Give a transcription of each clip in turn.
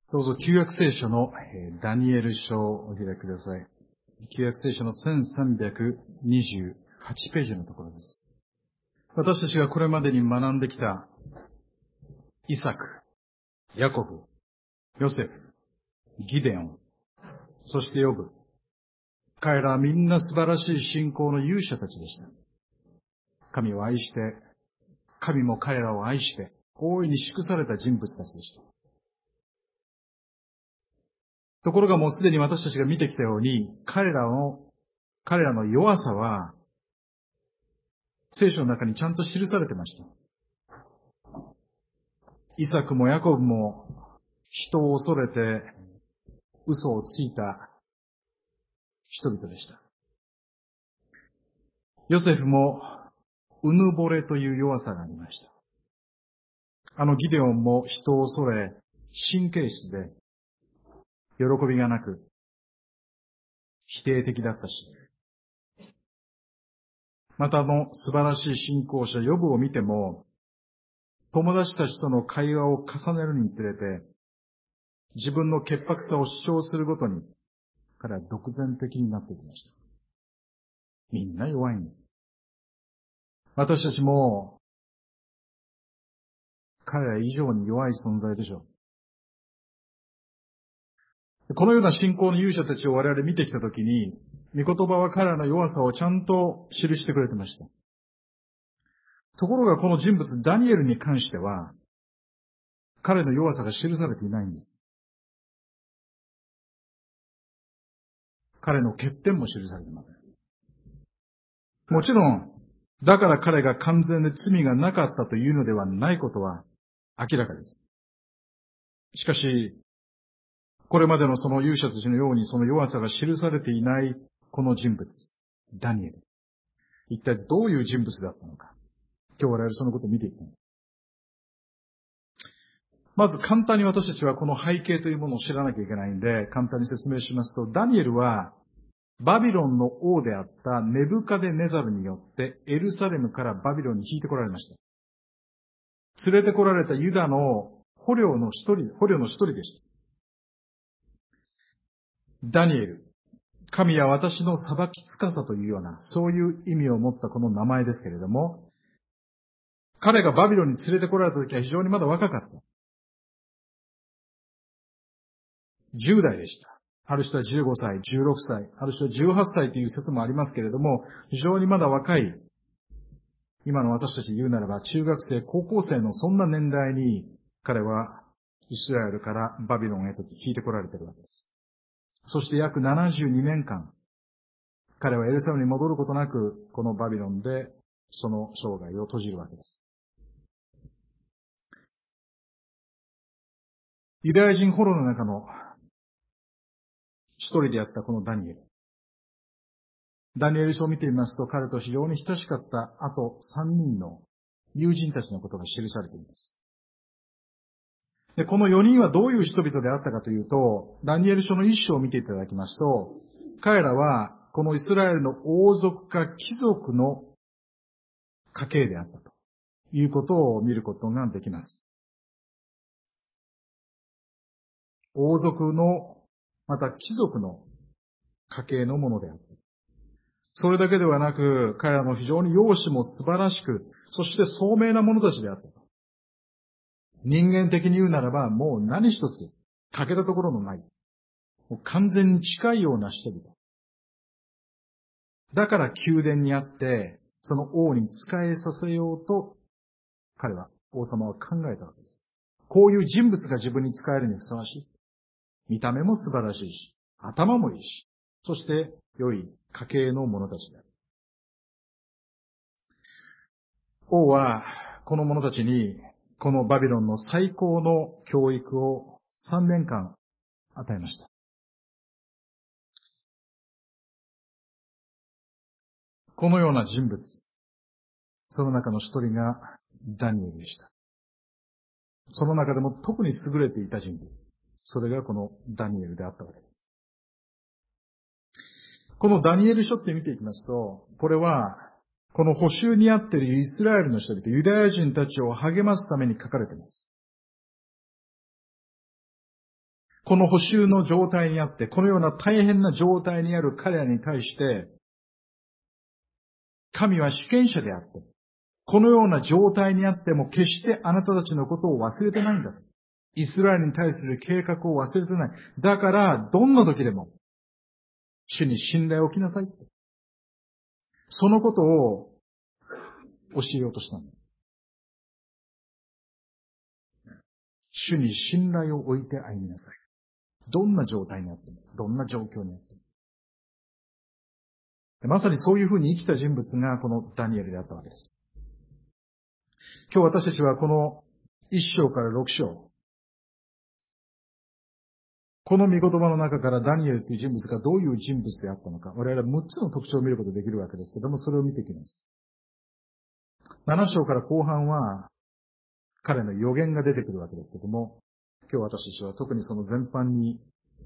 どうぞ旧約聖書のダニエル書をお開きください。旧約聖書の1328ページのところです。私たちがこれまでに学んできたイサク、ヤコブ、ヨセフ、ギデオン、そしてヨブ。彼らはみんな素晴らしい信仰の勇者たちでした。神を愛して、神も彼らを愛して、大いに祝された人物たちでした。ところがもうすでに私たちが見てきたように、彼らの弱さは、聖書の中にちゃんと記されてました。イサクもヤコブも人を恐れて嘘をついた人々でした。ヨセフもうぬぼれという弱さがありました。ギデオンも人を恐れ神経質で喜びがなく否定的だったし、また素晴らしい信仰者ヨブを見ても、友達たちとの会話を重ねるにつれて、自分の潔白さを主張するごとに、彼は独善的になっていきました。みんな弱いんです。私たちも、彼ら以上に弱い存在でしょう。このような信仰の勇者たちを我々見てきたときに、御言葉は彼らの弱さをちゃんと記してくれてました。ところがこの人物ダニエルに関しては、彼の弱さが記されていないんです。彼の欠点も記されていません。もちろん、だから彼が完全で罪がなかったというのではないことは明らかです。しかし、これまでのその勇者たちのようにその弱さが記されていないこの人物、ダニエル。一体どういう人物だったのか。今日我々そのことを見ていきたい。まず簡単に私たちはこの背景というものを知らなきゃいけないんで、簡単に説明しますと、ダニエルはバビロンの王であったネブカデネザルによってエルサレムからバビロンに引いてこられました。連れてこられたユダの捕虜の一人でした。ダニエル、神は私の裁きつかさというような、そういう意味を持ったこの名前ですけれども、彼がバビロンに連れてこられた時は非常にまだ若かった。10代でした。ある人は15歳、16歳、ある人は18歳という説もありますけれども、非常にまだ若い、今の私たち言うならば中学生、高校生のそんな年代に彼はイスラエルからバビロンへと引いてこられているわけです。そして約72年間、彼はエルサレムに戻ることなく、このバビロンでその生涯を閉じるわけです。ユダヤ人捕虜の中の一人であったこのダニエル。ダニエル書を見てみますと、彼と非常に親しかったあと3人の友人たちのことが記されています。で、この4人はどういう人々であったかというと、ダニエル書の一章を見ていただきますと、彼らはこのイスラエルの王族か貴族の家系であったということを見ることができます。王族の、また貴族の家系のものであった。それだけではなく、彼らの非常に容姿も素晴らしく、そして聡明な者たちであったと。人間的に言うならば、もう何一つ欠けたところのない、もう完全に近いような人々。だから宮殿にあって、その王に仕えさせようと、王様は考えたわけです。こういう人物が自分に仕えるにふさわしい。見た目も素晴らしいし、頭もいいし、そして良い家系の者たちである。王は、この者たちに、このバビロンの最高の教育を3年間与えました。このような人物、その中の一人がダニエルでした。その中でも特に優れていた人物、それがこのダニエルであったわけです。このダニエル書って見ていきますと、これは、この捕囚にあっているイスラエルの人々、ユダヤ人たちを励ますために書かれています。 この捕囚の状態にあって、このような大変な状態にある彼らに対して、神は主権者であって、このような状態にあっても決してあなたたちのことを忘れてないんだと。イスラエルに対する計画を忘れてない。だから、どんな時でも、主に信頼を置きなさい。そのことを教えようとしたんだ。主に信頼を置いて歩みなさい。どんな状態にあっても、どんな状況にあっても。まさにそういうふうに生きた人物がこのダニエルであったわけです。今日私たちはこの1章から6章、この御言葉の中からダニエルという人物がどういう人物であったのか、我々は6つの特徴を見ることができるわけですけども、それを見ていきます。7章から後半は彼の予言が出てくるわけですけども、今日私たちは特にその全般に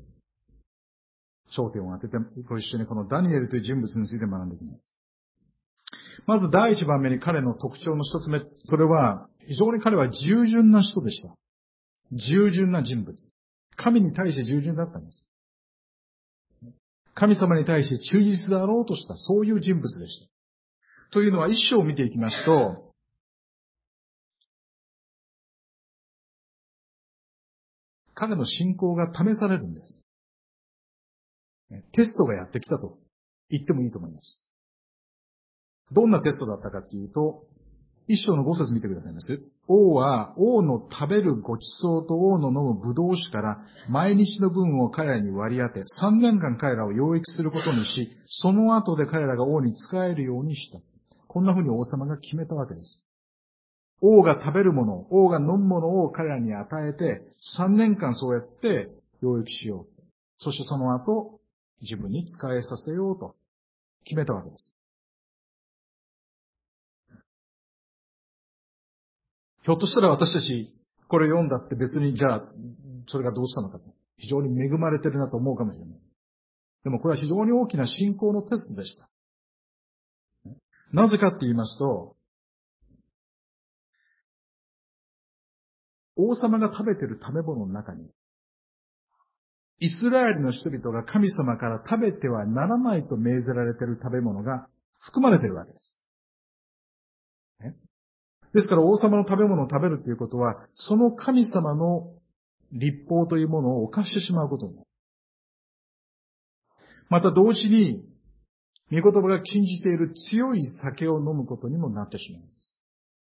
焦点を当てて、ご一緒にこのダニエルという人物について学んでいきます。まず第一番目に彼の特徴の一つ目、それは非常に彼は従順な人でした。従順な人物。神に対して従順だったんです。神様に対して忠実であろうとした、そういう人物でした。というのは一章を見ていきますと、彼の信仰が試されるんです。テストがやってきたと言ってもいいと思います。どんなテストだったかっていうと、一章の5節見てくださいます。王は王の食べるごちそうと王の飲む葡萄酒から毎日の分を彼らに割り当て、3年間彼らを養育することにし、その後で彼らが王に仕えるようにした。こんな風に王様が決めたわけです。王が食べるもの、王が飲むものを彼らに与えて、3年間そうやって養育しよう。そしてその後、自分に仕えさせようと決めたわけです。ひょっとしたら私たち、これ読んだって別にじゃあ、それがどうしたのかと。非常に恵まれてるなと思うかもしれない。でもこれは非常に大きな信仰のテストでした。なぜかって言いますと、王様が食べている食べ物の中に、イスラエルの人々が神様から食べてはならないと命ぜられている食べ物が含まれているわけです。ですから王様の食べ物を食べるということは、その神様の律法というものを犯してしまうことになる。また同時に、御言葉が禁じている強い酒を飲むことにもなってしまうんです。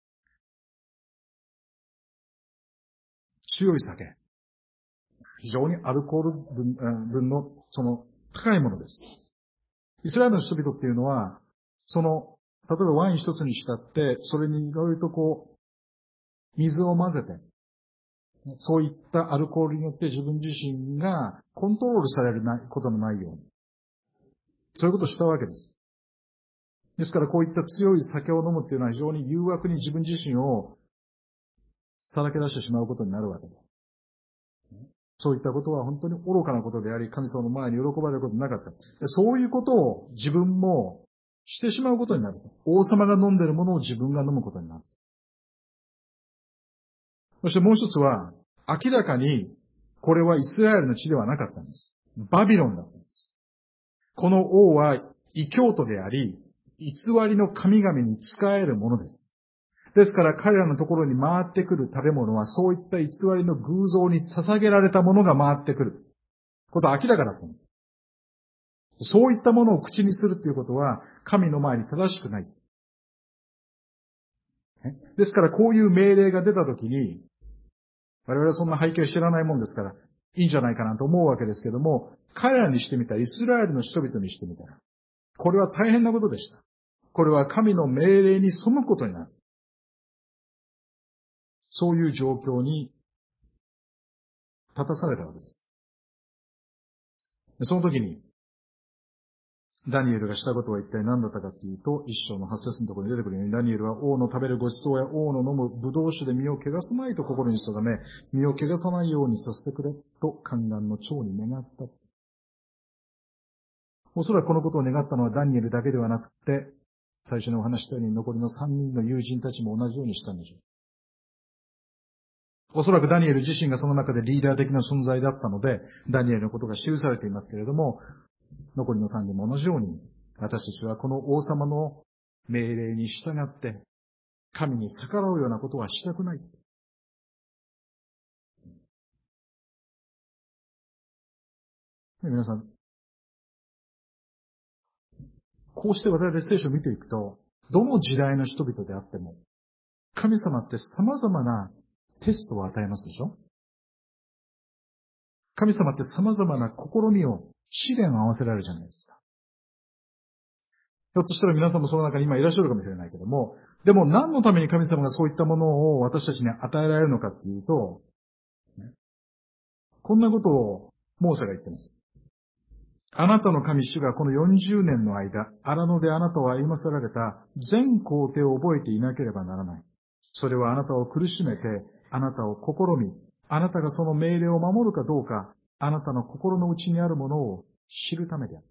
強い酒。非常にアルコール分の高いものです。イスラエルの人々っていうのは、例えばワイン一つにしたって、それにいろいろと水を混ぜて、そういったアルコールによって自分自身がコントロールされることのないように。そういうことをしたわけです。ですからこういった強い酒を飲むっていうのは非常に誘惑に自分自身をさらけ出してしまうことになるわけです。そういったことは本当に愚かなことであり、神様の前に喜ばれることなかった。そういうことを自分もしてしまうことになる。王様が飲んでいるものを自分が飲むことになる。そしてもう一つは、明らかにこれはイスラエルの地ではなかったんです。バビロンだったんです。この王は異教徒であり、偽りの神々に仕えるものです。ですから彼らのところに回ってくる食べ物はそういった偽りの偶像に捧げられたものが回ってくることは明らかだったんです。そういったものを口にするということは神の前に正しくない。ですからこういう命令が出たときに、我々はそんな背景を知らないもんですから、いいんじゃないかなと思うわけですけども、彼らにしてみたら、イスラエルの人々にしてみたら、これは大変なことでした。これは神の命令に背くことになる。そういう状況に立たされたわけです。その時に、ダニエルがしたことは一体何だったかというと、一章の8節のところに出てくるように、ダニエルは王の食べるごちそうや王の飲む葡萄酒で身を汚さないと心に定め、身を汚さないようにさせてくれと宦官の長に願った。おそらくこのことを願ったのはダニエルだけではなくて、最初にお話したように残りの3人の友人たちも同じようにしたんでしょう。 おそらくダニエル自身がその中でリーダー的な存在だったので、ダニエルのことが記されていますけれども、残りの3人も同じように、私たちはこの王様の命令に従って、神に逆らうようなことはしたくない。皆さん、こうして我々聖書を見ていくと、どの時代の人々であっても、神様って様々なテストを与えますでしょ？神様って様々な試みを、試練を合わせられるじゃないですか。ひょっとしたら皆さんもその中に今いらっしゃるかもしれないけども、でも何のために神様がそういったものを私たちに与えられるのかっていうと、こんなことをモーセが言ってます。あなたの神主がこの40年の間、荒野であなたを歩ませられた全工程を覚えていなければならない。それはあなたを苦しめて、あなたを試み、あなたがその命令を守るかどうか、あなたの心の内にあるものを知るためである。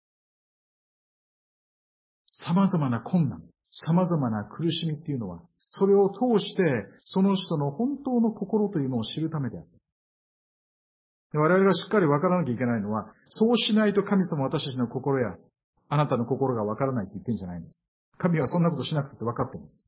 様々な困難、様々な苦しみっていうのは、それを通して、その人の本当の心というのを知るためである。我々がしっかり分からなきゃいけないのは、そうしないと神様は私たちの心や、あなたの心が分からないって言ってるんじゃないんです。神はそんなことしなくて分かってるんです。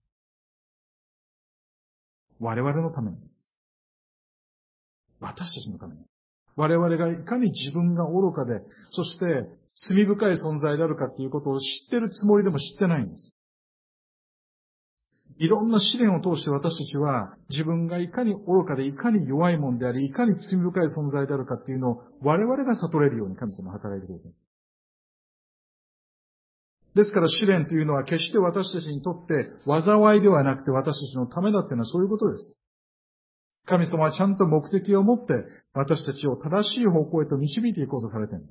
我々のためなんです。私たちのために。我々がいかに自分が愚かで、そして罪深い存在であるかっていうことを知ってるつもりでも知ってないんです。いろんな試練を通して私たちは自分がいかに愚かでいかに弱いもんであり、いかに罪深い存在であるかっていうのを我々が悟れるように神様は働いてください。ですから試練というのは決して私たちにとって災いではなくて私たちのためだっていうのはそういうことです。神様はちゃんと目的を持って私たちを正しい方向へと導いていこうとされているんです。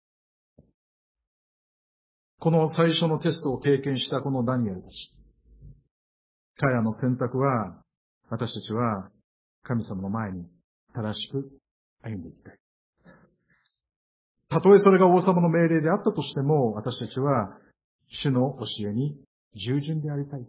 この最初のテストを経験したこのダニエルたち。彼らの選択は私たちは神様の前に正しく歩んでいきたい。たとえそれが王様の命令であったとしても私たちは主の教えに従順でありたい。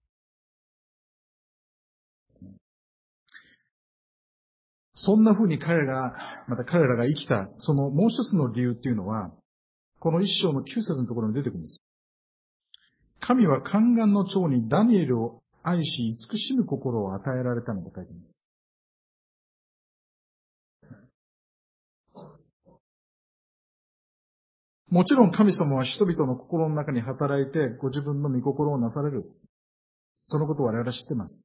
そんな風にまた彼らが生きた、そのもう一つの理由っていうのは、この一章の9節のところに出てくるんです。神は宦官の長にダニエルを愛し、慈しむ心を与えられたのと書いています。もちろん神様は人々の心の中に働いて、ご自分の御心をなされる。そのことを我々は知っています。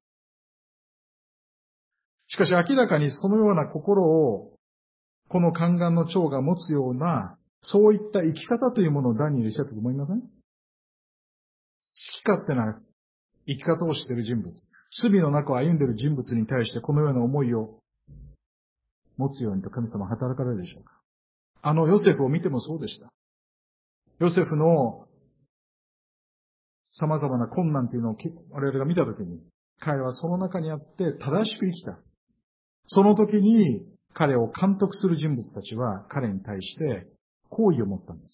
しかし明らかにそのような心を、この宦官の長が持つような、そういった生き方というものをダニエルしたと思いません？好き勝手な生き方をしている人物、罪の中を歩んでいる人物に対してこのような思いを持つようにと神様は働かれるでしょうか？ヨセフを見てもそうでした。ヨセフの様々な困難というのを我々が見たときに、彼はその中にあって正しく生きた。その時に彼を監督する人物たちは彼に対して好意を持ったんです。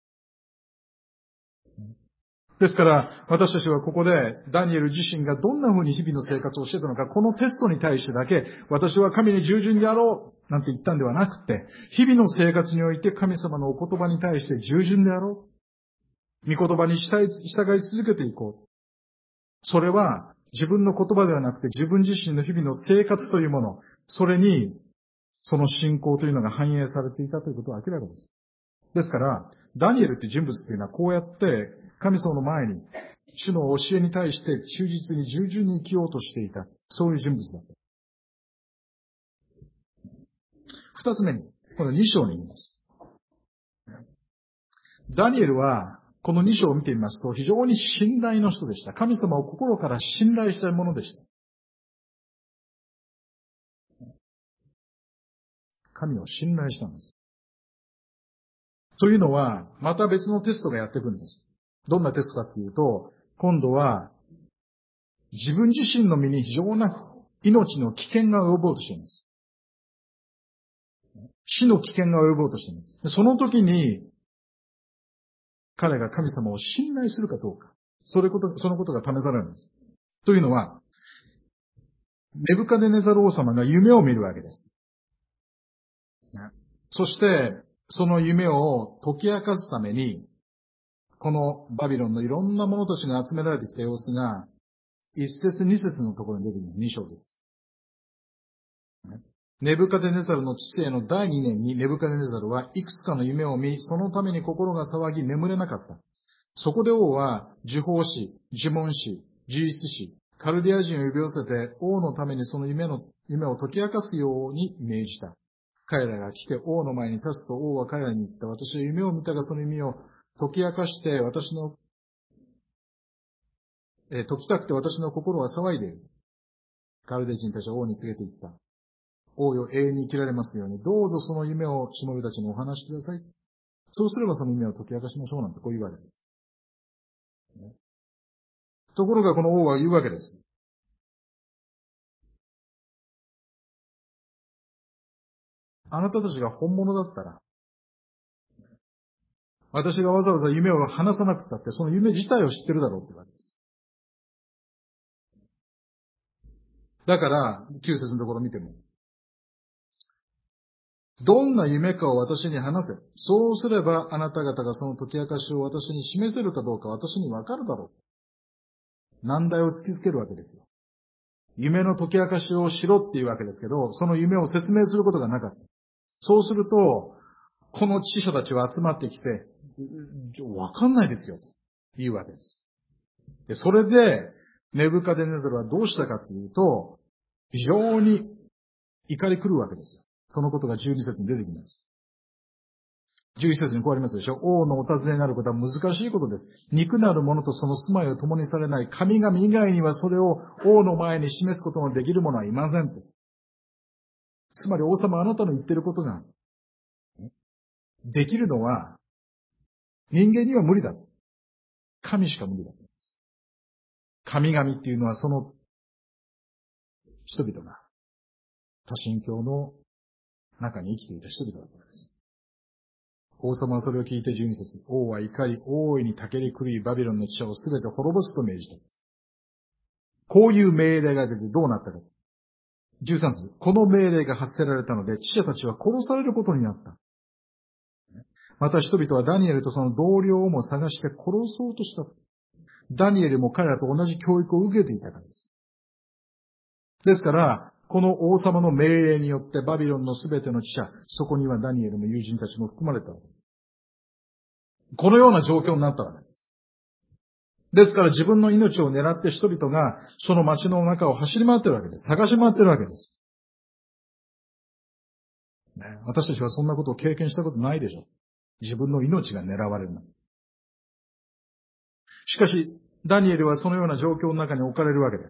ですから、私たちはここで、ダニエル自身がどんな風に日々の生活をしていたのか、このテストに対してだけ、私は神に従順であろう、なんて言ったんではなくて、日々の生活において神様のお言葉に対して従順であろう。御言葉に従い続けていこう。それは、自分の言葉ではなくて、自分自身の日々の生活というもの、それに、その信仰というのが反映されていたということは明らかです。ですから、ダニエルっていう人物っていうのはこうやって神様の前に主の教えに対して忠実に従順に生きようとしていた。そういう人物だった。二つ目に、この2章に言います。ダニエルは、この2章を見てみますと、非常に信頼の人でした。神様を心から信頼したものでした。神を信頼したんです。というのは、また別のテストがやってくるんです。どんなテストかっていうと、今度は、自分自身の身に非常な命の危険が及ぼうとしています。死の危険が及ぼうとしています。その時に、彼が神様を信頼するかどうか。そのことが試されるんです。というのは、 ネブカデネザル王様が夢を見るわけです。そして、その夢を解き明かすために、このバビロンのいろんな者たちが集められてきた様子が、一節二節のところに出てくる二章です。ネブカデネザルの治世の第2年にネブカデネザルはいくつかの夢を見、そのために心が騒ぎ眠れなかった。そこで王は、呪法師、呪文師、呪術師、カルディア人を呼び寄せて、王のためにその夢を解き明かすように命じた。彼らが来て王の前に立つと王は彼らに言った。私は夢を見たがその夢を解き明かして、解きたくて私の心は騒いでいる。カルデ人たちは王に告げて言った。王よ、永遠に生きられますように、どうぞその夢をしもべたちにお話しください。そうすればその夢を解き明かしましょうなんてこう言うわけです。ところがこの王は言うわけです。あなたたちが本物だったら、私がわざわざ夢を話さなくたって、その夢自体を知ってるだろうって言うわけです。だから、9節のところ見ても、どんな夢かを私に話せ。そうすればあなた方がその解き明かしを私に示せるかどうか私にわかるだろう。難題を突きつけるわけですよ。夢の解き明かしをしろっていうわけですけど、その夢を説明することがなかった。そうすると、この知者たちは集まってきて、わかんないですよ、と言うわけです。で、それで、ネブカデネザルはどうしたかっていうと、非常に怒り来るわけですよ。そのことが12節に出てきます。11節にこうありますでしょ。王のお尋ねになることは難しいことです。肉なる者とその住まいを共にされない神々以外にはそれを王の前に示すことのできる者はいませんって。つまり王様あなたの言ってることができるのは人間には無理だ。神しか無理だ。神々っていうのはその人々が多神教の中に生きていた人々だったんです。王様はそれを聞いて12節。王は怒り、大いにたけり狂いバビロンの知者をすべて滅ぼすと命じた。こういう命令が出てどうなったか。13節。この命令が発せられたので、知者たちは殺されることになった。また人々はダニエルとその同僚をも探して殺そうとした。ダニエルも彼らと同じ教育を受けていたからです。ですから、この王様の命令によってバビロンのすべての知者、そこにはダニエルの友人たちも含まれたわけです。このような状況になったわけです。ですから自分の命を狙って人々がその街の中を走り回ってるわけです。探し回ってるわけです。私たちはそんなことを経験したことないでしょう。自分の命が狙われるの。しかし、ダニエルはそのような状況の中に置かれるわけです。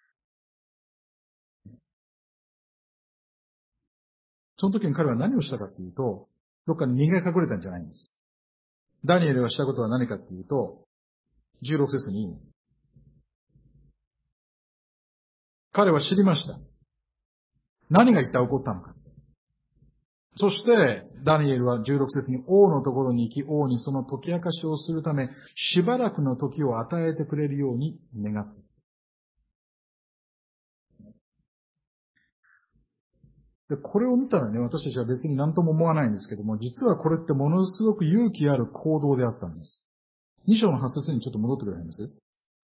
その時に彼は何をしたかっていうと、どっかに逃げ隠れたんじゃないんです。ダニエルがしたことは何かっていうと、16節に、彼は知りました。何が一体起こったのか。そして、ダニエルは16節に王のところに行き、王にその解き明かしをするため、しばらくの時を与えてくれるように願った。で、これを見たらね、私たちは別に何とも思わないんですけども、実はこれってものすごく勇気ある行動であったんです。2章の8節にちょっと戻ってくれます？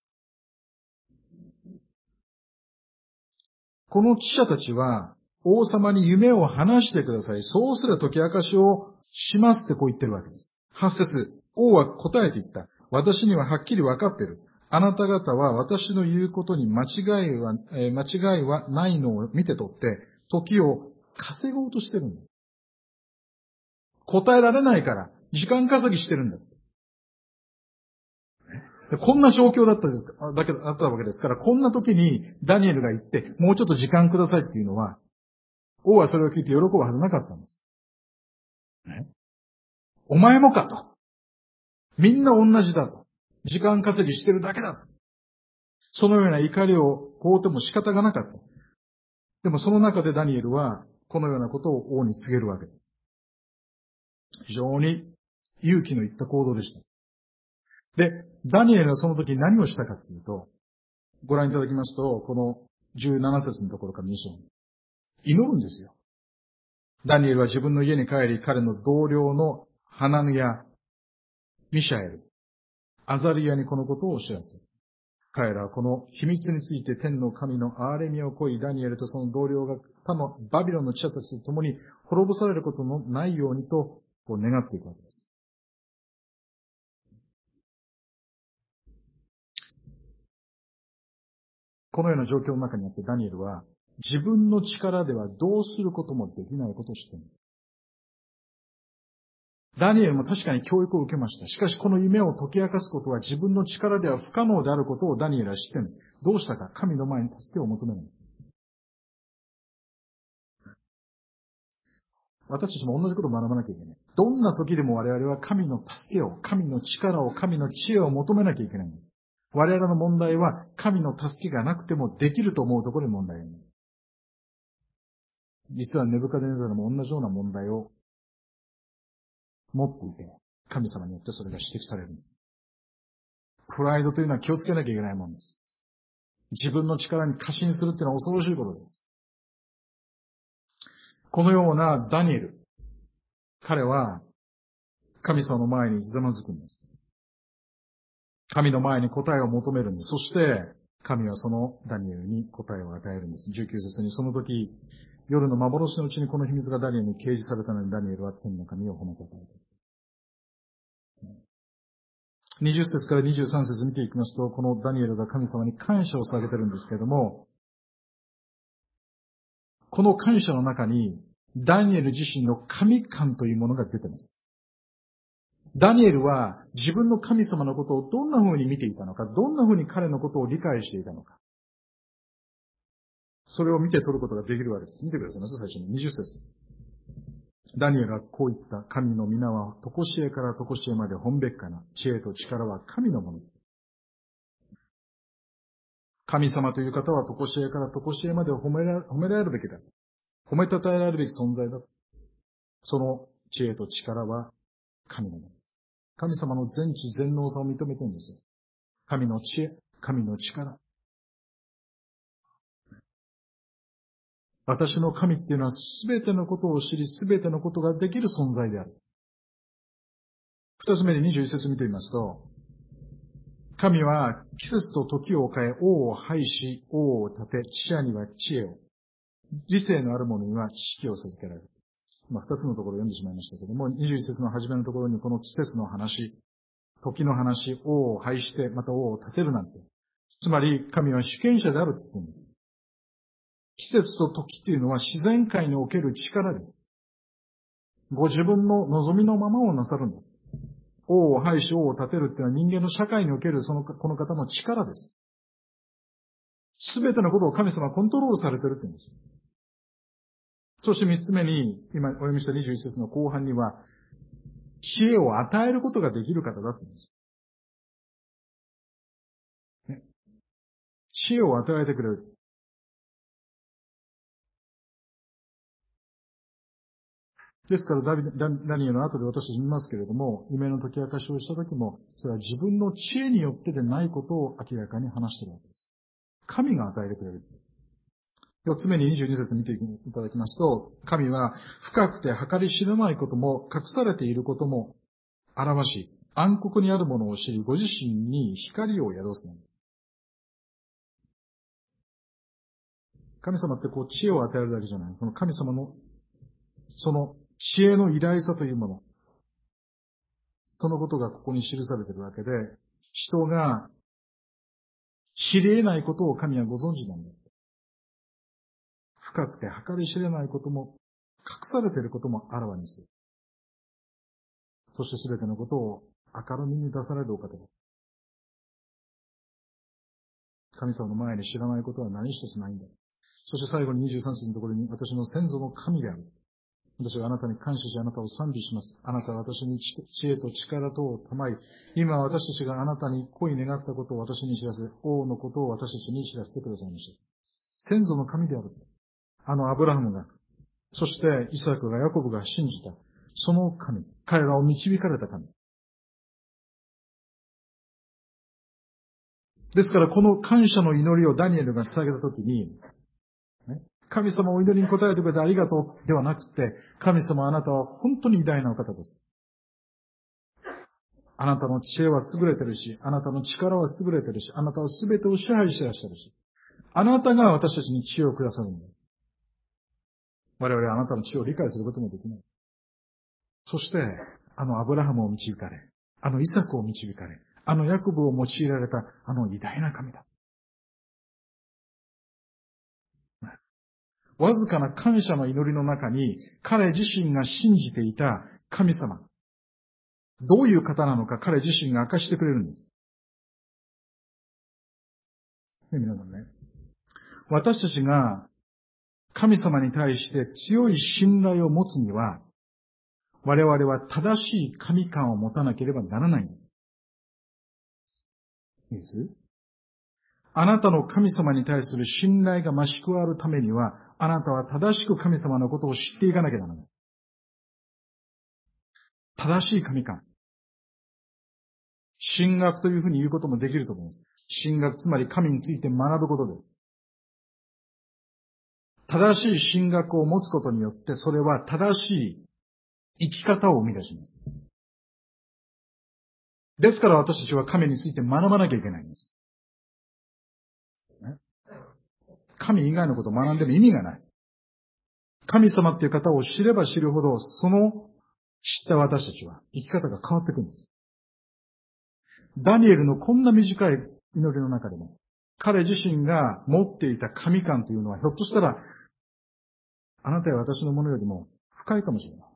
この知者たちは、王様に夢を話してください。そうすれば解き明かしをしますってこう言ってるわけです。8節、王は答えて言った。私にははっきり分かっている。あなた方は私の言うことに間違いはないのを見て取って、時を稼ごうとしてるんだ。答えられないから、時間稼ぎしてるんだ。こんな状況だったわけですから、こんな時にダニエルが言って、もうちょっと時間くださいっていうのは、王はそれを聞いて喜ぶはずなかったんです。ね、お前もかと。みんな同じだと。時間稼ぎしてるだけだ。そのような怒りを放っても仕方がなかった。でもその中でダニエルは、このようなことを王に告げるわけです。非常に勇気のいった行動でした。で、ダニエルはその時何をしたかっていうと、ご覧いただきますと、この 17節のところから2章。祈るんですよ。ダニエルは自分の家に帰り、彼の同僚のハナヌヤ、ミシャエル、アザリアにこのことを知らせる。彼らはこの秘密について天の神の憐れみを乞い、ダニエルとその同僚が他のバビロンの知者たちと共に滅ぼされることのないようにと願っていくわけです。このような状況の中にあってダニエルは自分の力ではどうすることもできないことを知っているんです。ダニエルも確かに教育を受けました。しかしこの夢を解き明かすことは自分の力では不可能であることをダニエルは知っているんです。どうしたか、神の前に助けを求める。私たちも同じことを学ばなきゃいけない。どんな時でも我々は神の助けを、神の力を、神の知恵を求めなきゃいけないんです。我々の問題は神の助けがなくてもできると思うところに問題があります。実はネブカデネザルも同じような問題を持っていて、神様によってそれが指摘されるんです。プライドというのは気をつけなきゃいけないものです。自分の力に過信するっていうのは恐ろしいことです。このようなダニエル、彼は神様の前にひざまずくんです。神の前に答えを求めるんです。そして、神はそのダニエルに答えを与えるんです。19節にその時、夜の幻のうちにこの秘密がダニエルに掲示されたのにダニエルは天の神を褒めたたえた。20節から23節見ていきますと、このダニエルが神様に感謝を捧げてるんですけれども、この感謝の中に、ダニエル自身の神感というものが出ています。ダニエルは自分の神様のことをどんな風に見ていたのか、どんな風に彼のことを理解していたのか。それを見て取ることができるわけです。見てくださいまず最初に20節。ダニエルはこう言った。神の皆は常しえから常しえまで本別かな。知恵と力は神のもの。神様という方は常しえから常しえまで褒められるべきだ。褒めたたえられるべき存在だ。その知恵と力は神のもの。神様の全知全能さを認めてるんですよ。神の知恵、神の力。私の神っていうのはすべてのことを知り、すべてのことができる存在である。二つ目に21節見てみますと、神は季節と時を変え、王を廃し、王を立て、知者には知恵を、理性のある者には知識を授けられる。二つのところを読んでしまいましたけれども、21節の初めのところにこの季節の話、時の話、王を廃して、また王を立てるなんて。つまり、神は主権者であるって言ってるんです。季節と時っていうのは自然界における力です。ご自分の望みのままをなさるんだ。王を廃し、王を立てるっていうのは人間の社会におけるこの方の力です。すべてのことを神様はコントロールされてるって言うんです。そして三つ目に、今お読みした21節の後半には、知恵を与えることができる方だって言うんです。ね、知恵を与えてくれる。ですからダニエルの後で私たち見ますけれども、夢の解き明かしをした時も、それは自分の知恵によってでないことを明らかに話しているわけです。神が与えてくれる。四つ目に22節見ていただきますと、神は深くて計り知らないことも隠されていることも表し、暗黒にあるものを知り、ご自身に光を宿すの。神様って知恵を与えるだけじゃない。この神様のその知恵の偉大さというもの。そのことがここに記されているわけで、人が知り得ないことを神はご存知なんだ。深くて計り知れないことも、隠されていることもあらわにする。そしてすべてのことを明るみに出されるお方だ。神様の前に知らないことは何一つないんだ。そして最後に23節のところに、私の先祖の神である。私はあなたに感謝し、あなたを賛美します。あなたは私に知恵と力とを賜り、今私たちがあなたに恋願ったことを私に知らせ、王のことを私たちに知らせてくださいました。先祖の神である。アブラハムが、そしてイサクが、ヤコブが信じた。その神。彼らを導かれた神。 ですからこの感謝の祈りをダニエルが捧げたときに、神様お祈りに答えてくれてありがとうではなくて、神様あなたは本当に偉大なお方です。あなたの知恵は優れてるし、あなたの力は優れてるし、あなたは全てを支配していらっしゃるし、あなたが私たちに知恵をくださるんだ。我々はあなたの知恵を理解することもできない。そして、あのアブラハムを導かれ、あのイサクを導かれ、あのヤコブを用いられたあの偉大な神だ。わずかな感謝の祈りの中に、彼自身が信じていた神様、どういう方なのか彼自身が明かしてくれるんです。皆さんね、私たちが神様に対して強い信頼を持つには、我々は正しい神観を持たなければならないんです。いいです？あなたの神様に対する信頼が増し加わるためには、あなたは正しく神様のことを知っていかなきゃならない。正しい神観。神学というふうに言うこともできると思います。神学、つまり神について学ぶことです。正しい神学を持つことによって、それは正しい生き方を生み出します。ですから私たちは神について学ばなきゃいけないんです。神以外のことを学んでも意味がない。神様っていう方を知れば知るほど、その知った私たちは生き方が変わってくるんです。ダニエルのこんな短い祈りの中でも、彼自身が持っていた神観というのは、ひょっとしたら、あなたや私のものよりも深いかもしれない。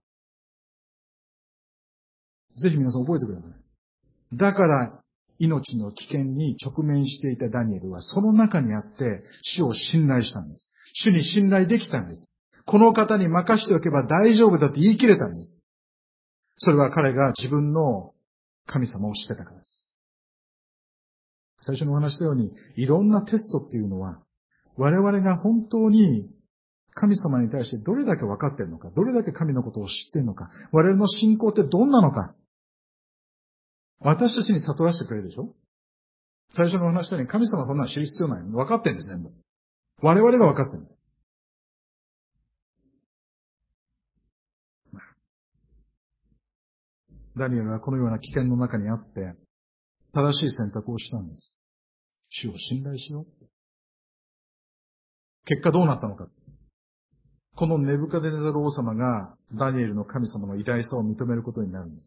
ぜひ皆さん覚えてください。だから、命の危険に直面していたダニエルは、その中にあって、主を信頼したんです。主に信頼できたんです。この方に任しておけば大丈夫だって言い切れたんです。それは彼が自分の神様を知ってたからです。最初にお話したように、いろんなテストっていうのは、我々が本当に神様に対してどれだけ分かっているのか、どれだけ神のことを知っているのか、我々の信仰ってどんなのか、私たちに悟らせてくれるでしょ？最初のお話したように神様はそんなの知る必要ない。分かってるんです、全部。我々が分かってる。ダニエルはこのような危険の中にあって、正しい選択をしたんです。主を信頼しよう。結果どうなったのか。このネブカデネザル王様がダニエルの神様の偉大さを認めることになるんです。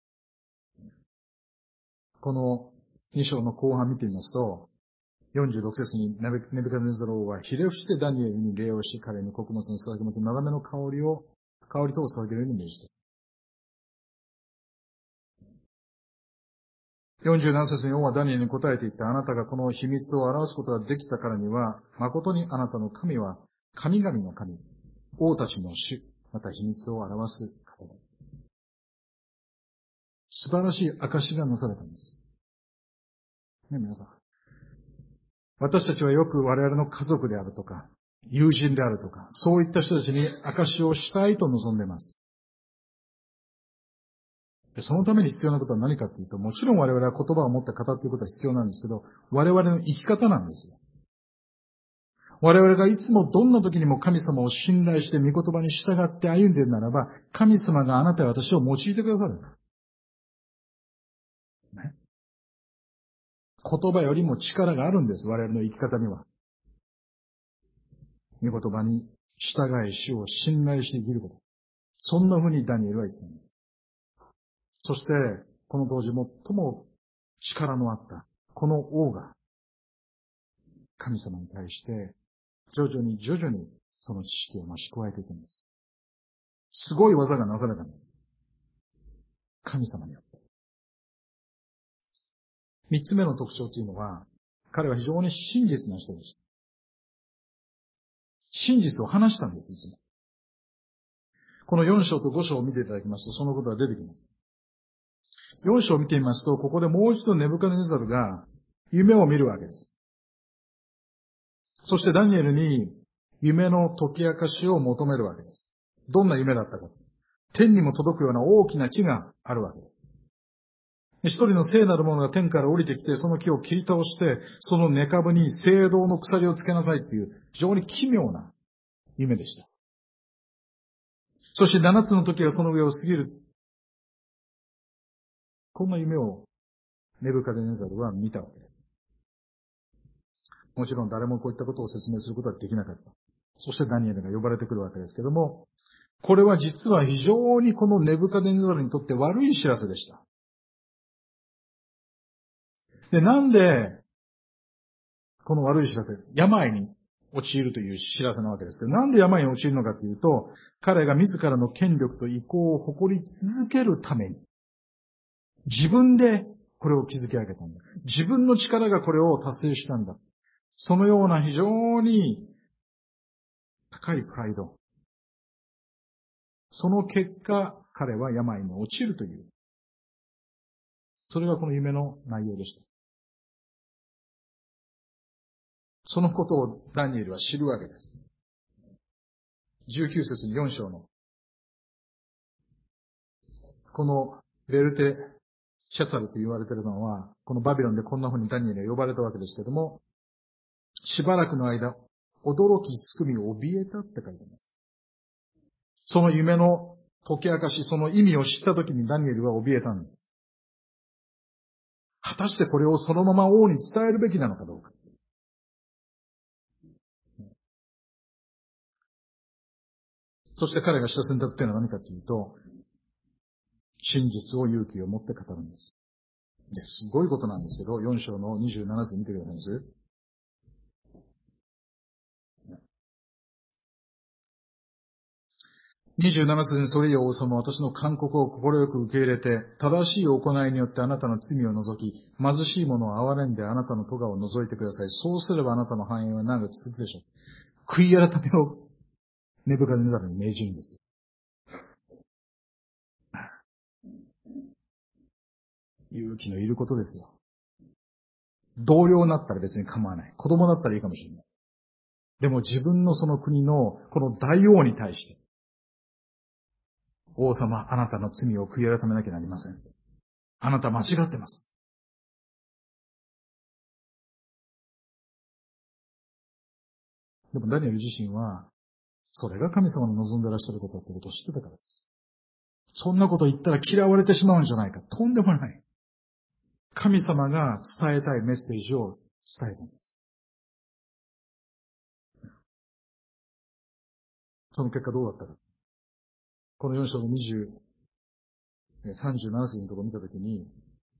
この2章の後半見てみますと、46節にネブカデネザル王はひれ伏してダニエルに礼をし、彼に穀物の捧げ物となだめの香りとを捧げるように命じた。47節に王はダニエルに答えていった。あなたがこの秘密を表すことができたからには、誠にあなたの神は神々の神、王たちの主、また秘密を表す方だ。素晴らしい証がなされたんです。ね、皆さん。私たちはよく我々の家族であるとか、友人であるとか、そういった人たちに証をしたいと望んでいます。でそのために必要なことは何かというと、もちろん我々は言葉を持った方ということは必要なんですけど、我々の生き方なんですよ。我々がいつもどんな時にも神様を信頼して御言葉に従って歩んでいるならば、神様があなたや私を用いてくださる。ね、言葉よりも力があるんです、我々の生き方には。御言葉に従い主を信頼して生きること。そんな風にダニエルは生きたんです。そして、この当時最も力のあった、この王が、神様に対して、徐々にその知識を増し加えていくんです。すごい技がなされたんです。神様によって。三つ目の特徴というのは、彼は非常に真実な人でした。真実を話したんです、いつも。この4章と5章を見ていただきますと、そのことが出てきます。4章を見てみますと、ここでもう一度ネブカデネザルが夢を見るわけです。そしてダニエルに夢の解き明かしを求めるわけです。どんな夢だったか。天にも届くような大きな木があるわけです。 一人の聖なる者が天から降りてきて、その木を切り倒して、その根株に聖堂の鎖をつけなさいっていう、非常に奇妙な夢でした。そして7つの時がその上を過ぎる。こんな夢をネブカデネザルは見たわけです。もちろん誰もこういったことを説明することはできなかった。そしてダニエルが呼ばれてくるわけですけども、これは実は非常にこのネブカデネザルにとって悪い知らせでした。で、なんで、この悪い知らせ、病に陥るという知らせなわけですけど、なんで病に陥るのかというと、彼が自らの権力と意向を誇り続けるために、自分でこれを築き上げたんだ。自分の力がこれを達成したんだ。そのような非常に高いプライド。その結果、彼は病に陥るという。それがこの夢の内容でした。そのことをダニエルは知るわけです。19節に4章の、このベルテシャツァルと言われているのは、このバビロンでこんな風にダニエルは呼ばれたわけですけども、しばらくの間、驚きすくみ怯えたって書いてます。その夢の解き明かし、その意味を知ったときにダニエルは怯えたんです。果たしてこれをそのまま王に伝えるべきなのかどうか。そして彼がした選択というのは何かというと、真実を勇気を持って語るんです。すごいことなんですけど、4章の27節見てくださいます。27節にそれよ王様、私の勧告を快く受け入れて、正しい行いによってあなたの罪を除き、貧しい者を憐れんであなたの咎を除いてください。そうすればあなたの繁栄は長く続くでしょう。悔い改めをネブカデネザルに命じるんです。勇気のいることですよ。同僚になったら別に構わない。子供だったらいいかもしれない。でも自分のその国のこの大王に対して、王様、あなたの罪を悔い改めなきゃなりません。あなた間違ってます。でもダニエル自身は、それが神様の望んでいらっしゃることだってことを知ってたからです。そんなこと言ったら嫌われてしまうんじゃないか。とんでもない。神様が伝えたいメッセージを伝えたんです。その結果どうだったか。この4章の37節のところを見たときに、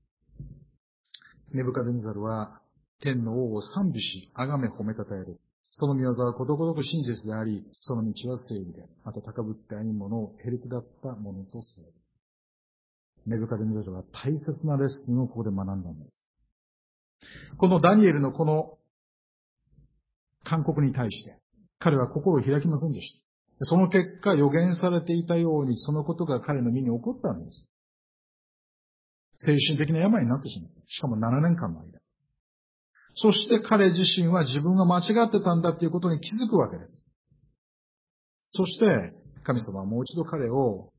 ネブカデネザルは天の王を賛美し、崇め褒めたたえる。その御業はことごとく真実であり、その道は正義で、また高ぶって歩む者をへりくだったものとされる。ネブカデネザルは大切なレッスンをここで学んだんです。このダニエルのこの勧告に対して、彼は心を開きませんでした。その結果、予言されていたように、そのことが彼の身に起こったんです。精神的な病になってしまった。しかも7年間の間。そして彼自身は自分が間違ってたんだということに気づくわけです。そして、神様はもう一度彼を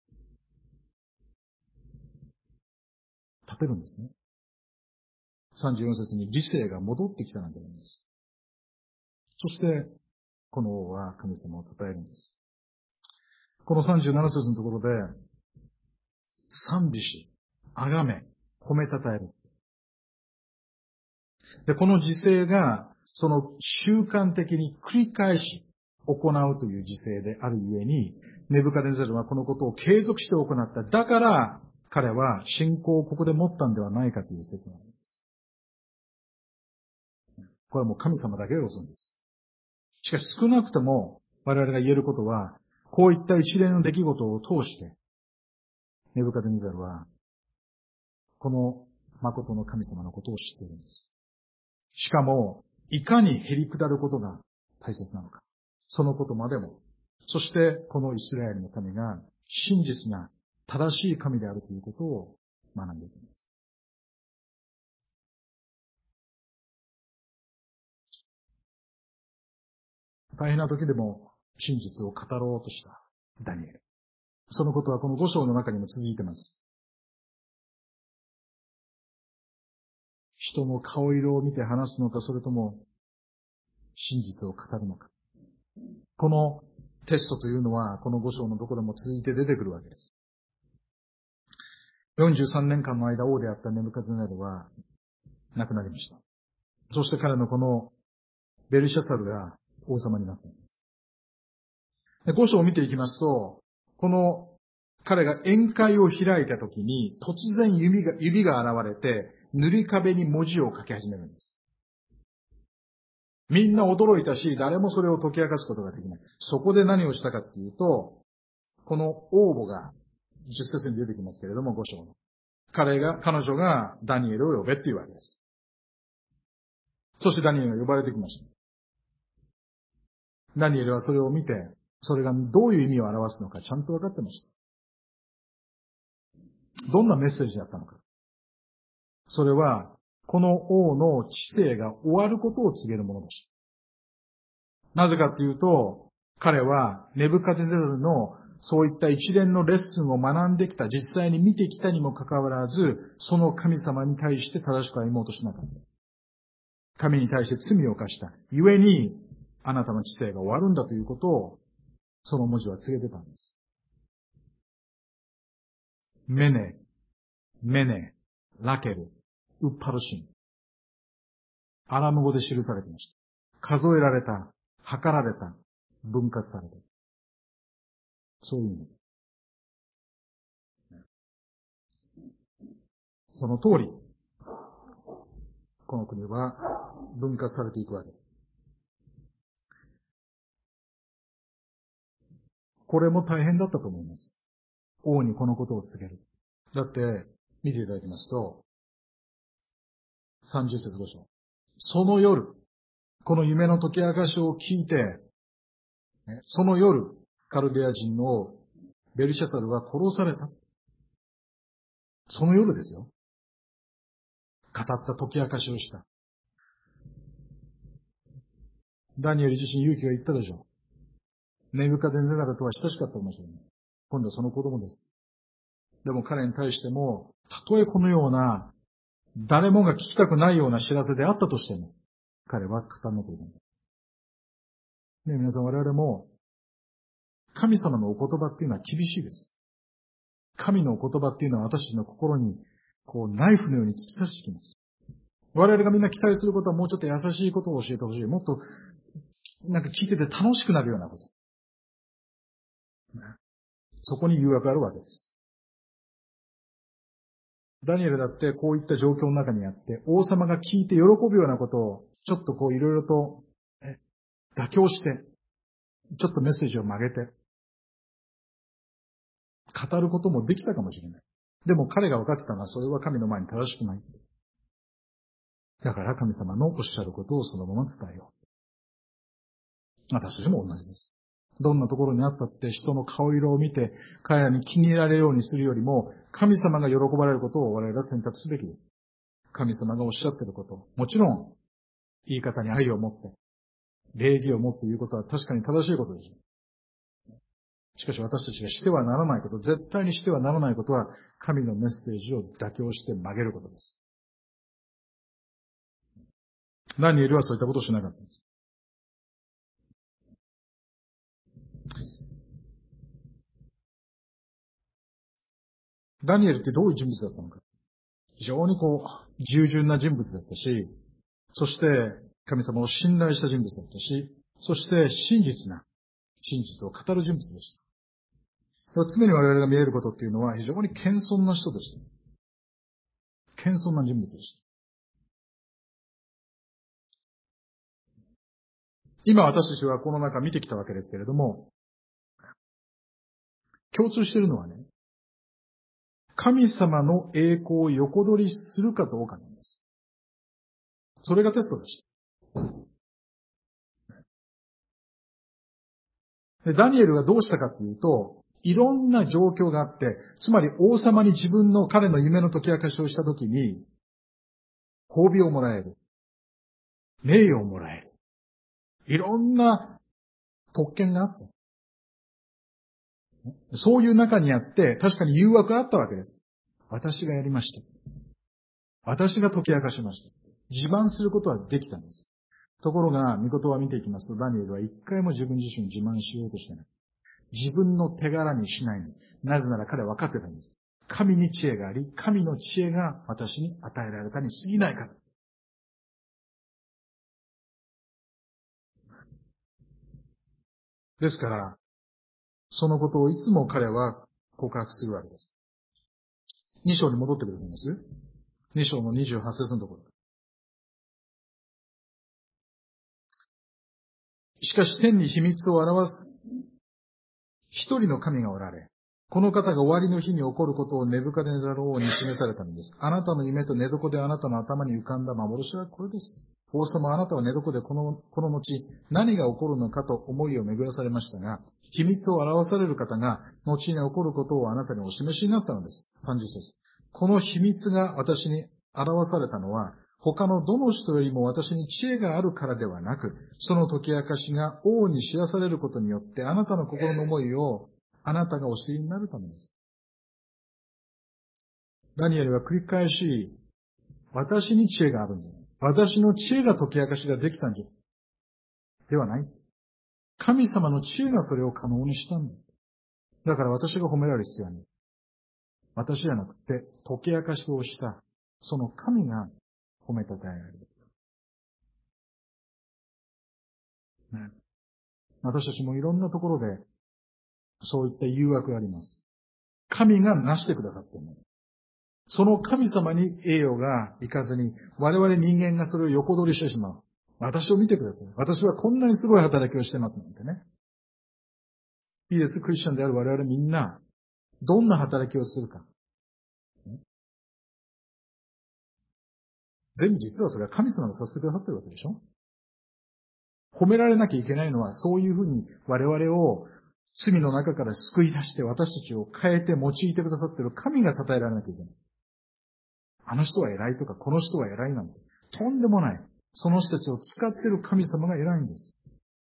立てるんですね。34節に理性が戻ってきたなんて言うんです。そして、この王は神様を称えるんです。この37節のところで、賛美し、崇め、褒めたたえる。で、この時勢が、その習慣的に繰り返し行うという時勢であるゆえに、ネブカデネザルはこのことを継続して行った。だから、彼は信仰をここで持ったんではないかという説なんです。これはもう神様だけがご存知です。しかし少なくとも我々が言えることは、こういった一連の出来事を通して、ネブカデネザルは、この誠の神様のことを知っているんです。しかも、いかに減り下ることが大切なのか。そのことまでも。そして、このイスラエルの神が真実な正しい神であるということを学んでいきます。大変な時でも真実を語ろうとしたダニエル。そのことはこの5章の中にも続いています。 人の顔色を見て話すのか、それとも真実を語るのか。このテストというのは、この5章のところも続いて出てくるわけです。43年間の間、王であったネブカズネルは亡くなりました。そして彼のこのベルシャツァルが王様になったんです。5章を見ていきますと、この彼が宴会を開いたときに、突然指が現れて、塗り壁に文字を書き始めるんです。みんな驚いたし、誰もそれを解き明かすことができない。そこで何をしたかっていうと、この王母が10節に出てきますけれども、5章の。彼女がダニエルを呼べっていうわけです。そしてダニエルが呼ばれてきました。ダニエルはそれを見て、それがどういう意味を表すのかちゃんと分かってました。どんなメッセージだったのか。それは、この王の治世が終わることを告げるものでした。なぜかっていうと、彼はネブカデネザルのそういった一連のレッスンを学んできた、実際に見てきたにもかかわらず、その神様に対して正しく歩もうとしなかった。神に対して罪を犯した。故に、あなたの治世が終わるんだということを、その文字は告げてたんです。メネ、ラケル、ウッパルシン。アラム語で記されていました。数えられた、測られた、分割された。そういう意味です。その通り、この国は分割されていくわけです。これも大変だったと思います。王にこのことを告げる。だって、見ていただきますと、30節5章。その夜、この夢の解き明かしを聞いて、その夜、カルデア人のベルシャサルは殺された。その夜ですよ。語った解き明かしをした。ダニエル自身勇気が言ったでしょう。ネブカデネザルとは親しかったかもしれない。今度はその子供です。でも彼に対しても、たとえこのような、誰もが聞きたくないような知らせであったとしても、彼は語らなければいけない。ね、皆さん我々も、神様のお言葉っていうのは厳しいです。神のお言葉っていうのは私たちの心に、ナイフのように突き刺してきます。我々がみんな期待することはもうちょっと優しいことを教えてほしい。もっと、なんか聞いてて楽しくなるようなこと。そこに誘惑があるわけです。ダニエルだってこういった状況の中にあって、王様が聞いて喜ぶようなことを、ちょっといろいろと、妥協して、ちょっとメッセージを曲げて、語ることもできたかもしれない。でも彼が分かってたのは、それは神の前に正しくない。だから神様のおっしゃることをそのまま伝えよう。私たちも同じです。どんなところにあったって人の顔色を見て彼らに気に入られるようにするよりも、神様が喜ばれることを我々が選択すべきです。神様がおっしゃっていること。もちろん、言い方に愛を持って、礼儀を持って言うことは確かに正しいことでしょう。しかし私たちがしてはならないこと、絶対にしてはならないことは、神のメッセージを妥協して曲げることです。ダニエルはそういったことをしなかったんです。ダニエルってどういう人物だったのか。非常に従順な人物だったし、そして神様を信頼した人物だったし、そして真実を語る人物でした。常に我々が見えることっていうのは非常に謙遜な人でした。謙遜な人物でした。今私たちはこの中見てきたわけですけれども、共通しているのはね、神様の栄光を横取りするかどうかなんです。それがテストでした。で、ダニエルがどうしたかっていうと、いろんな状況があって、つまり王様に彼の夢の解き明かしをしたときに、褒美をもらえる。名誉をもらえる。いろんな特権があった。そういう中にあって、確かに誘惑があったわけです。私がやりました。私が解き明かしました。 自慢することはできたんです。ところが、御言葉を見ていきますと、ダニエルは一回も自分自身を自慢しようとしてない。自分の手柄にしないんです。なぜなら彼は分かってたんです。神に知恵があり、神の知恵が私に与えられたに過ぎないから。ですから、そのことをいつも彼は告白するわけです。2章に戻ってくださいます ?2 章の28節のところ。しかし天に秘密を表す一人の神がおられ、この方が終わりの日に起こることをネブカデネザル王に示されたのです。あなたの夢と寝床であなたの頭に浮かんだ幻はこれです。王様あなたは寝床でこの後何が起こるのかと思いを巡らされましたが、秘密を表される方が後に起こることをあなたにお示しになったのです。30節。この秘密が私に表されたのは、他のどの人よりも私に知恵があるからではなく、その解き明かしが王に知らされることによって、あなたの心の思いをあなたがお知りになるためです。ダニエルは繰り返し、私に知恵があるんじゃない。私の知恵が解き明かしができたんじゃない。ではない。神様の知恵がそれを可能にしたんだ。だから私が褒められる必要はない。私じゃなくて、解き明かしをした、その神が褒めたたえられる。ね、私たちもいろんなところで、そういった誘惑があります。神がなしてくださっているの。その神様に栄誉がいかずに、我々人間がそれを横取りしてしまう。私を見てください。私はこんなにすごい働きをしてますなんてね。いいです。クリスチャンである我々みんな、どんな働きをするか。全部実はそれは神様がさせてくださってるわけでしょ。褒められなきゃいけないのは、そういうふうに我々を罪の中から救い出して私たちを変えて用いてくださっている神が称えられなきゃいけない。あの人は偉いとか、この人は偉いなんて、とんでもない。その人たちを使っている神様が偉いんです。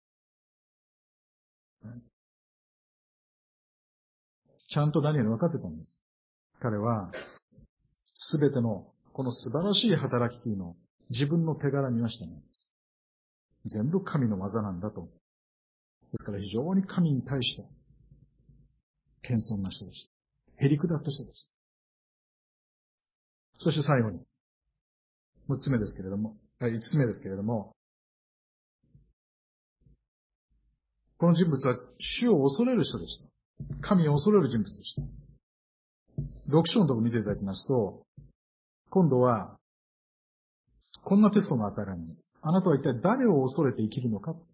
ちゃんとダニエル分かってたんです。彼は、すべてのこの素晴らしい働きというのを自分の手柄にはしてないんです。全部神の技なんだと。ですから非常に神に対して謙遜な人でした。へりくだった人でした。そして最後に、6つ目ですけれども、5つ目ですけれども、この人物は主を恐れる人でした。神を恐れる人物でした。6章のところ見ていただきますと、今度は、こんなテストが与えられます。あなたは一体誰を恐れて生きるのか。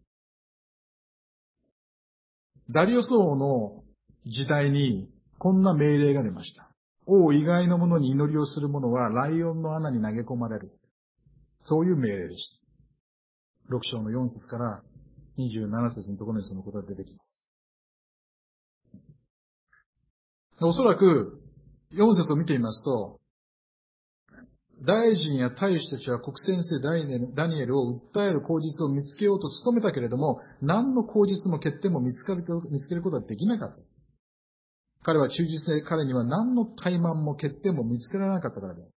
ダリオス王の時代にこんな命令が出ました。王以外のものに祈りをする者はライオンの穴に投げ込まれる。そういう命令でした。6章の4節から27節のところにそのことが出てきます。おそらく4節を見てみますと、大臣や大使たちは国先生ダニエルを訴える口実を見つけようと努めたけれども、何の口実も欠点も見つけることはできなかった。彼は忠実で彼には何の怠慢も欠点も見つけられなかったからだ。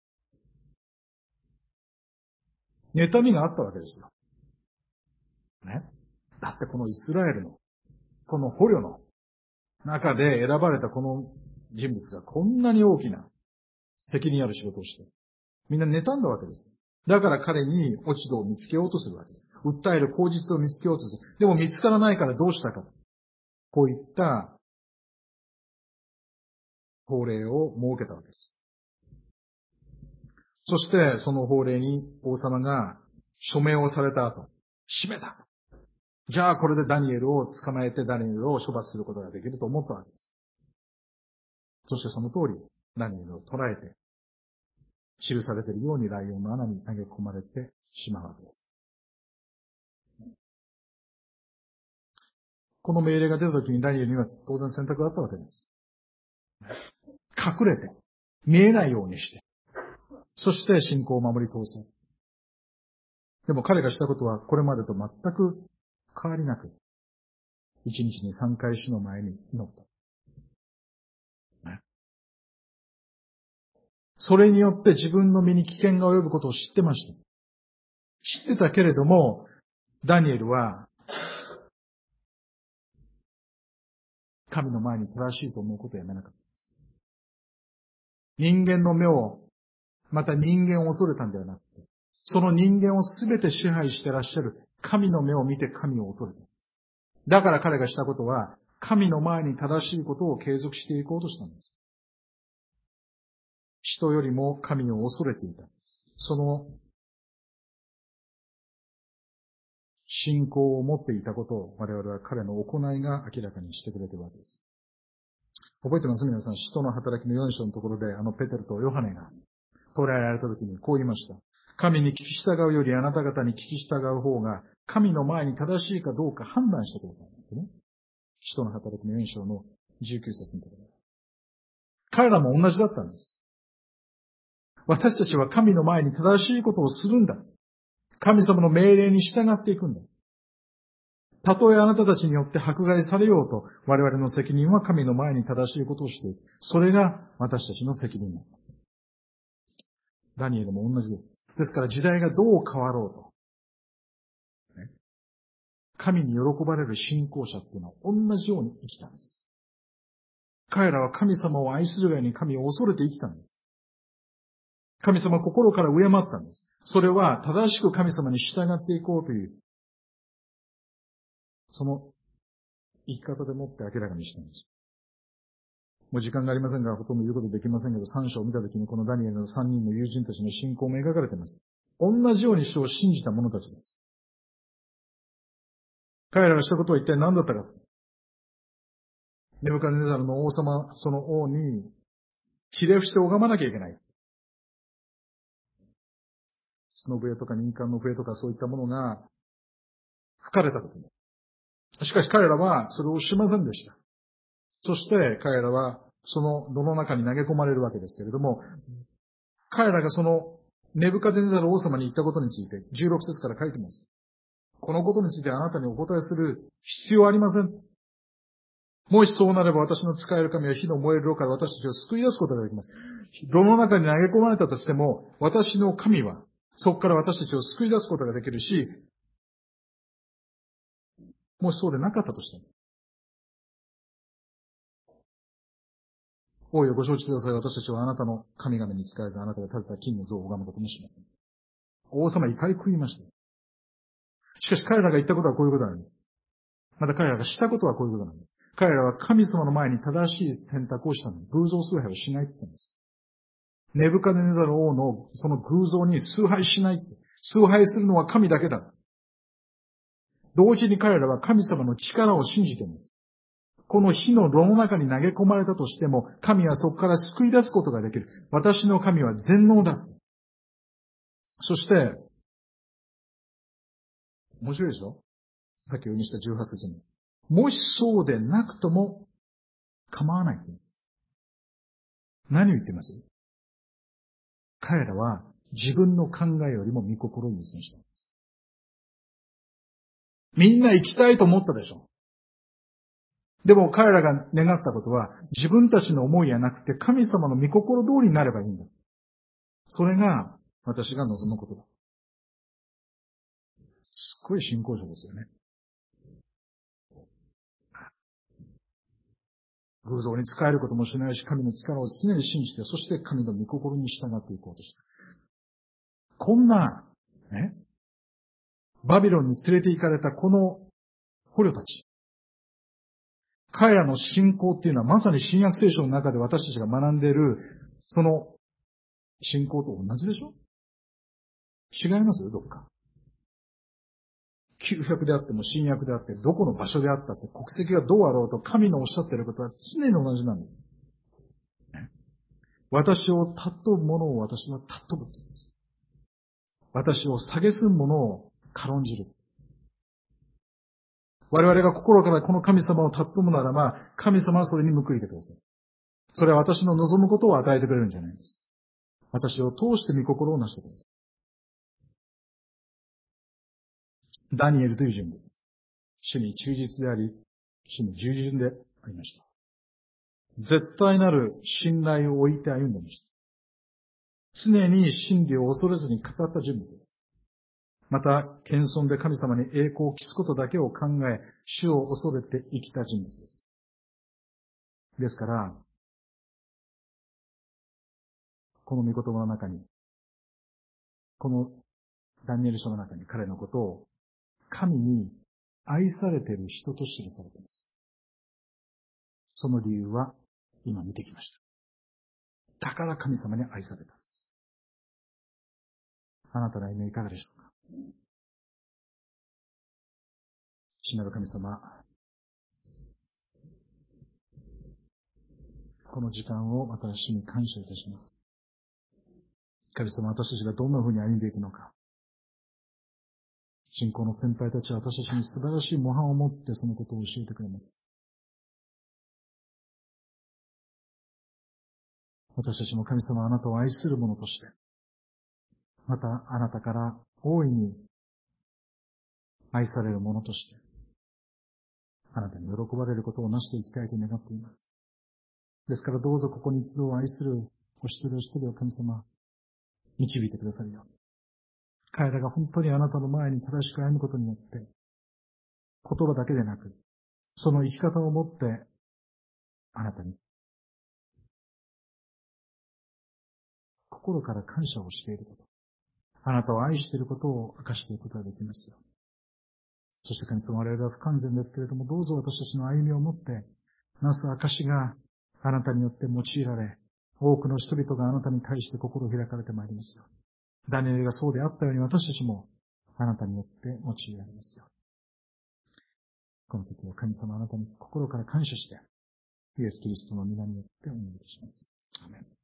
妬みがあったわけですよ。ね。だってこのイスラエルの、この捕虜の中で選ばれたこの人物がこんなに大きな責任ある仕事をして、みんな妬んだわけです。だから彼に落ち度を見つけようとするわけです。訴える口実を見つけようとする。でも見つからないからどうしたか。こういった法令を設けたわけです。そしてその法令に王様が署名をされた後、締めた。じゃあこれでダニエルを捕まえてダニエルを処罰することができると思ったわけです。そしてその通り、ダニエルを捕らえて、記されているようにライオンの穴に投げ込まれてしまうわけです。この命令が出た時にダニエルには当然選択があったわけです。隠れて、見えないようにして、そして信仰を守り通そう。でも彼がしたことはこれまでと全く変わりなく、一日に3回主の前に祈った。それによって自分の身に危険が及ぶことを知ってました。 知ってたけれども、ダニエルは、神の前に正しいと思うことをやめなかった。人間の目を、また人間を恐れたんではなくて、その人間をすべて支配してらっしゃる神の目を見て神を恐れたんです。だから彼がしたことは、神の前に正しいことを継続していこうとしたんです。人よりも神を恐れていた。その信仰を持っていたことを我々は彼の行いが明らかにしてくれているわけです。覚えてます皆さん、使徒の働きの4章のところで、ペテルとヨハネが捕らえられた時にこう言いました。神に聞き従うよりあなた方に聞き従う方が、神の前に正しいかどうか判断してください、ね。使徒の働きの4章の19節のところで。彼らも同じだったんです。私たちは神の前に正しいことをするんだ。神様の命令に従っていくんだ。たとえあなたたちによって迫害されようと、我々の責任は神の前に正しいことをしていく。それが私たちの責任だ。ダニエルも同じです。ですから時代がどう変わろうと、神に喜ばれる信仰者っていうのは同じように生きたんです。彼らは神様を愛するように神を恐れて生きたんです。神様は心から敬ったんです。それは正しく神様に従っていこうという、その生き方でもって明らかにしたんです。もう時間がありませんからほとんど言うことできませんけど、3章を見たときにこのダニエルの3人の友人たちの信仰も描かれています。同じように主を信じた者たちです。彼らがしたことは一体何だったか。ネブカデネザルの王様、その王に、ひれ伏して拝まなきゃいけない。角笛とか任官の笛とかそういったものが吹かれたときに。しかし彼らはそれをしませんでした。そして彼らはその炉の中に投げ込まれるわけですけれども、彼らがそのネブカデネザル王様に言ったことについて16節から書いてます。このことについてあなたにお答えする必要はありません。もしそうなれば私の使える神は火の燃える炉から私たちを救い出すことができます。炉の中に投げ込まれたとしても、私の神はそこから私たちを救い出すことができるし、もしそうでなかったとしても、王よご承知ください。私たちはあなたの神々に仕えず、あなたが立てた金の像を拝むこともしません。王様怒り食いました。しかし彼らが言ったことはこういうことなんです。また彼らがしたことはこういうことなんです。彼らは神様の前に正しい選択をしたのに、偶像崇拝をしないって言ったんです。ネブカデネザル王のその偶像に崇拝しない。崇拝するのは神だけだ。同時に彼らは神様の力を信じているんです。この火の炉の中に投げ込まれたとしても、神はそこから救い出すことができる。私の神は全能だ。そして、面白いでしょ？さっき読みした18節に。もしそうでなくとも構わないって言うんです。何を言ってます？彼らは自分の考えよりも御心を優先したんです。みんな行きたいと思ったでしょ？でも彼らが願ったことは自分たちの思いやなくて神様の御心通りになればいいんだ。それが私が望むことだ。すっごい信仰者ですよね。偶像に仕えることもしないし、神の力を常に信じて、そして神の御心に従っていこうとした。こんな、ね、バビロンに連れて行かれたこの捕虜たち。彼らの信仰っていうのはまさに新約聖書の中で私たちが学んでいる、その信仰と同じでしょ？違いますどっか。旧約であっても新約であって、どこの場所であったって、国籍がどうあろうと、神のおっしゃっていることは常に同じなんです。私を尊ぶ者を私は尊ぶと言うんです。私を蔑む者を軽んじる。我々が心からこの神様を尊むならば、神様はそれに報いてください。それは私の望むことを与えてくれるんじゃないんです。私を通して御心を成してください。ダニエルという人物。主に忠実であり、主に従順でありました。絶対なる信頼を置いて歩んでいました。常に真理を恐れずに語った人物です。 また、謙遜で神様に栄光を期すことだけを考え、主を恐れて生きた人物です。ですから、この御言葉の中に、このダニエル書の中に彼のことを、神に愛されている人と記されています。その理由は、今見てきました。だから神様に愛されたんです。あなたの歩みはいかがでしょうか。父なる神様、この時間を私に感謝いたします。神様、私たちがどんな風に歩んでいくのか。信仰の先輩たちは私たちに素晴らしい模範を持ってそのことを教えてくれます。私たちも神様、あなたを愛する者として、またあなたから大いに愛される者として、あなたに喜ばれることをなしていきたいと願っています。ですからどうぞここに一度を愛するお一人お一人を神様、導いてくださるように。彼らが本当にあなたの前に正しく歩むことによって、言葉だけでなく、その生き方をもって、あなたに心から感謝をしていること、あなたを愛していることを明かしていくことができますよ。そして神様、我々は不完全ですけれども、どうぞ私たちの歩みをもって、なす証があなたによって用いられ、多くの人々があなたに対して心を開かれてまいりますよ。ダニエルがそうであったように私たちもあなたによって用いられますよ。この時は神様、あなたに心から感謝して、イエス・キリストの皆によってお願いいたします。アーメン。